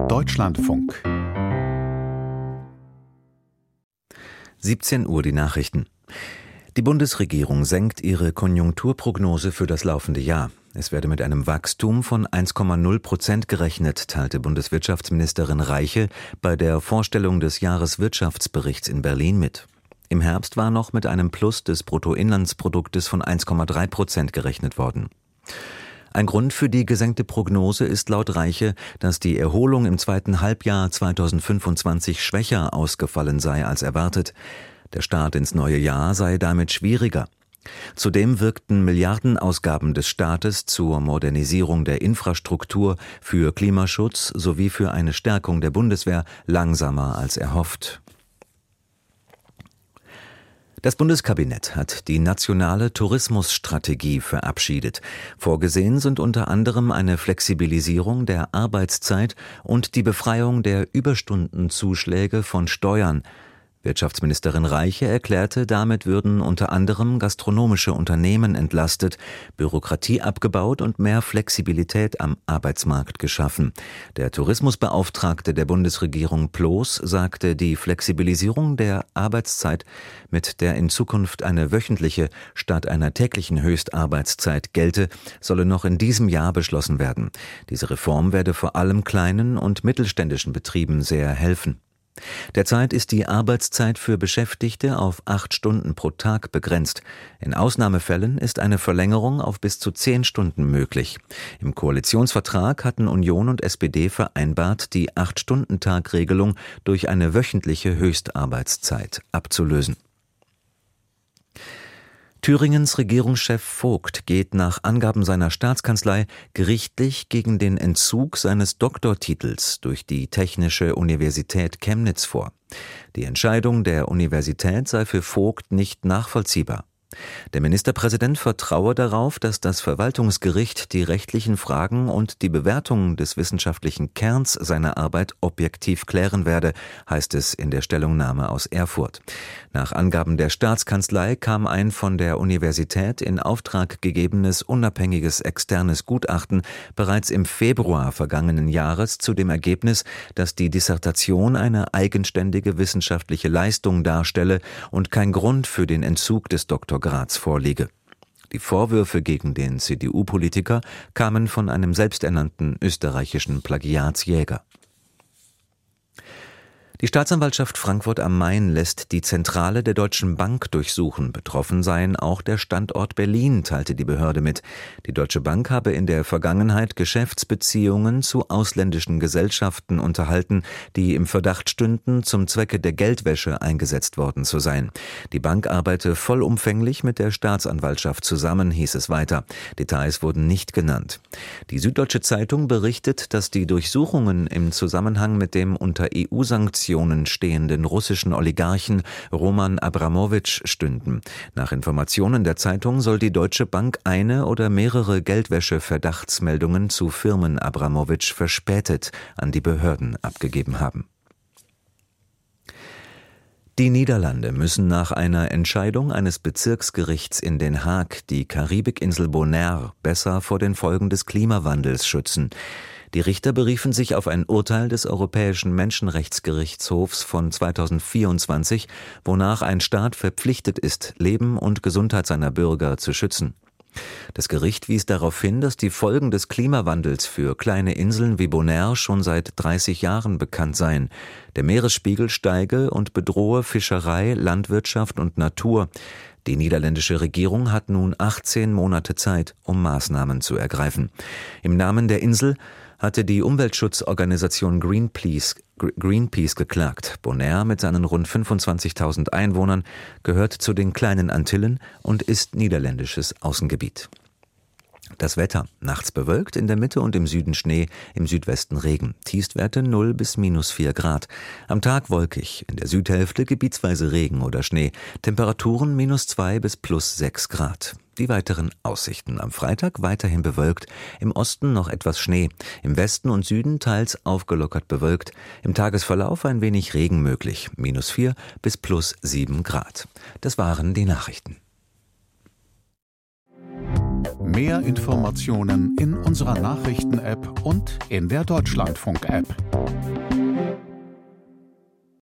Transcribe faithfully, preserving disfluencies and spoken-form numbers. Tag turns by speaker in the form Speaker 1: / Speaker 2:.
Speaker 1: Deutschlandfunk.
Speaker 2: siebzehn Uhr die Nachrichten. Die Bundesregierung senkt ihre Konjunkturprognose für das laufende Jahr. Es werde mit einem Wachstum von eins Komma null Prozent gerechnet, teilte Bundeswirtschaftsministerin Reiche bei der Vorstellung des Jahreswirtschaftsberichts in Berlin mit. Im Herbst war noch mit einem Plus des Bruttoinlandsproduktes von eins Komma drei Prozent gerechnet worden. Ein Grund für die gesenkte Prognose ist laut Reiche, dass die Erholung im zweiten Halbjahr zweitausendfünfundzwanzig schwächer ausgefallen sei als erwartet. Der Start ins neue Jahr sei damit schwieriger. Zudem wirkten Milliardenausgaben des Staates zur Modernisierung der Infrastruktur, für Klimaschutz sowie für eine Stärkung der Bundeswehr langsamer als erhofft. Das Bundeskabinett hat die nationale Tourismusstrategie verabschiedet. Vorgesehen sind unter anderem eine Flexibilisierung der Arbeitszeit und die Befreiung der Überstundenzuschläge von Steuern. Wirtschaftsministerin Reiche erklärte, damit würden unter anderem gastronomische Unternehmen entlastet, Bürokratie abgebaut und mehr Flexibilität am Arbeitsmarkt geschaffen. Der Tourismusbeauftragte der Bundesregierung Ploß sagte, die Flexibilisierung der Arbeitszeit, mit der in Zukunft eine wöchentliche statt einer täglichen Höchstarbeitszeit gelte, solle noch in diesem Jahr beschlossen werden. Diese Reform werde vor allem kleinen und mittelständischen Betrieben sehr helfen. Derzeit ist die Arbeitszeit für Beschäftigte auf acht Stunden pro Tag begrenzt. In Ausnahmefällen ist eine Verlängerung auf bis zu zehn Stunden möglich. Im Koalitionsvertrag hatten Union und S P D vereinbart, die Acht-Stunden-Tag-Regelung durch eine wöchentliche Höchstarbeitszeit abzulösen. Thüringens Regierungschef Vogt geht nach Angaben seiner Staatskanzlei gerichtlich gegen den Entzug seines Doktortitels durch die Technische Universität Chemnitz vor. Die Entscheidung der Universität sei für Vogt nicht nachvollziehbar. Der Ministerpräsident vertraue darauf, dass das Verwaltungsgericht die rechtlichen Fragen und die Bewertung des wissenschaftlichen Kerns seiner Arbeit objektiv klären werde, heißt es in der Stellungnahme aus Erfurt. Nach Angaben der Staatskanzlei kam ein von der Universität in Auftrag gegebenes unabhängiges externes Gutachten bereits im Februar vergangenen Jahres zu dem Ergebnis, dass die Dissertation eine eigenständige wissenschaftliche Leistung darstelle und kein Grund für den Entzug des Doktorgrads vorliege. Die Vorwürfe gegen den C D U-Politiker kamen von einem selbsternannten österreichischen Plagiatsjäger. Die Staatsanwaltschaft Frankfurt am Main lässt die Zentrale der Deutschen Bank durchsuchen. Betroffen seien auch der Standort Berlin, teilte die Behörde mit. Die Deutsche Bank habe in der Vergangenheit Geschäftsbeziehungen zu ausländischen Gesellschaften unterhalten, die im Verdacht stünden, zum Zwecke der Geldwäsche eingesetzt worden zu sein. Die Bank arbeite vollumfänglich mit der Staatsanwaltschaft zusammen, hieß es weiter. Details wurden nicht genannt. Die Süddeutsche Zeitung berichtet, dass die Durchsuchungen im Zusammenhang mit dem unter E U-Sanktionen stehenden russischen Oligarchen Roman Abramowitsch stünden. Nach Informationen der Zeitung soll die Deutsche Bank eine oder mehrere Geldwäsche-Verdachtsmeldungen zu Firmen Abramowitsch verspätet an die Behörden abgegeben haben. Die Niederlande müssen nach einer Entscheidung eines Bezirksgerichts in Den Haag die Karibikinsel Bonaire besser vor den Folgen des Klimawandels schützen. Die Richter beriefen sich auf ein Urteil des Europäischen Menschenrechtsgerichtshofs von zweitausendvierundzwanzig, wonach ein Staat verpflichtet ist, Leben und Gesundheit seiner Bürger zu schützen. Das Gericht wies darauf hin, dass die Folgen des Klimawandels für kleine Inseln wie Bonaire schon seit dreißig Jahren bekannt seien. Der Meeresspiegel steige und bedrohe Fischerei, Landwirtschaft und Natur. Die niederländische Regierung hat nun achtzehn Monate Zeit, um Maßnahmen zu ergreifen. Im Namen der Insel hatte die Umweltschutzorganisation Greenpeace, Greenpeace geklagt. Bonaire mit seinen rund fünfundzwanzigtausend Einwohnern gehört zu den kleinen Antillen und ist niederländisches Außengebiet. Das Wetter: nachts bewölkt, in der Mitte und im Süden Schnee, im Südwesten Regen. Tiefstwerte null bis minus vier Grad. Am Tag wolkig, in der Südhälfte gebietsweise Regen oder Schnee. Temperaturen minus zwei bis plus sechs Grad. Die weiteren Aussichten: am Freitag weiterhin bewölkt, im Osten noch etwas Schnee, im Westen und Süden teils aufgelockert bewölkt, im Tagesverlauf ein wenig Regen möglich, minus vier bis plus sieben Grad. Das waren die Nachrichten.
Speaker 1: Mehr Informationen in unserer Nachrichten-App und in der Deutschlandfunk-App.